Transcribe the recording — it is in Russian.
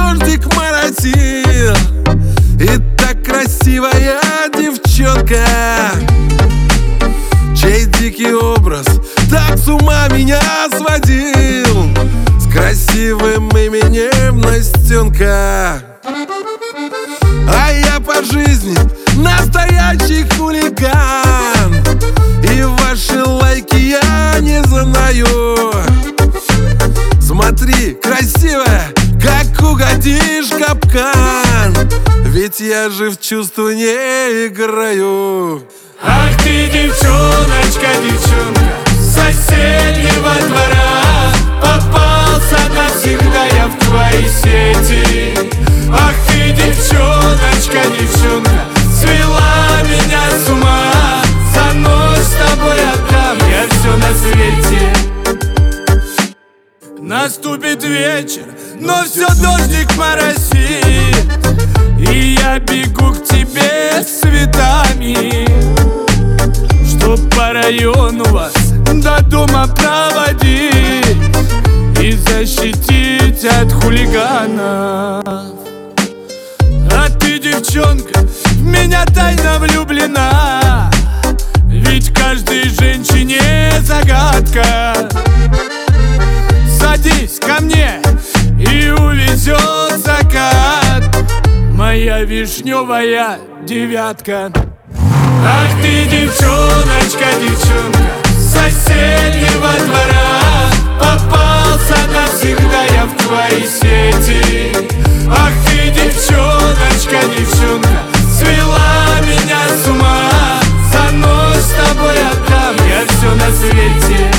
дождик моросил. И так красивая девчонка, чей дикий образ так с ума меня сводил. С красивым именем Настенка. А я по жизни настоящий хулиган, и ваши лайки я не знаю. Смотри, красивая, как угодишь в капкан, ведь я же в чувства не играю. Ах ты, девчоночка, девчонка, с соседнего двора, попался навсегда я в твои сети. Ах ты, девчоночка, девчонка, свела меня с ума, за ночь с тобой отдам я все на свете. Наступит вечер, но все дождик моросит, и я бегу к тебе с цветами, чтоб по району вас до дома проводить и защитить от хулиганов. А ты, девчонка, в меня тайно влюблена, ведь каждой женщине загадка. Садись ко мне и увезет закат моя вишневая девятка. Ах ты, девчоночка, девчонка, с соседнего двора, попался навсегда я в твои сети. Ах ты, девчоночка, девчонка, свела меня с ума, за ночь с тобой отдам я все на свете.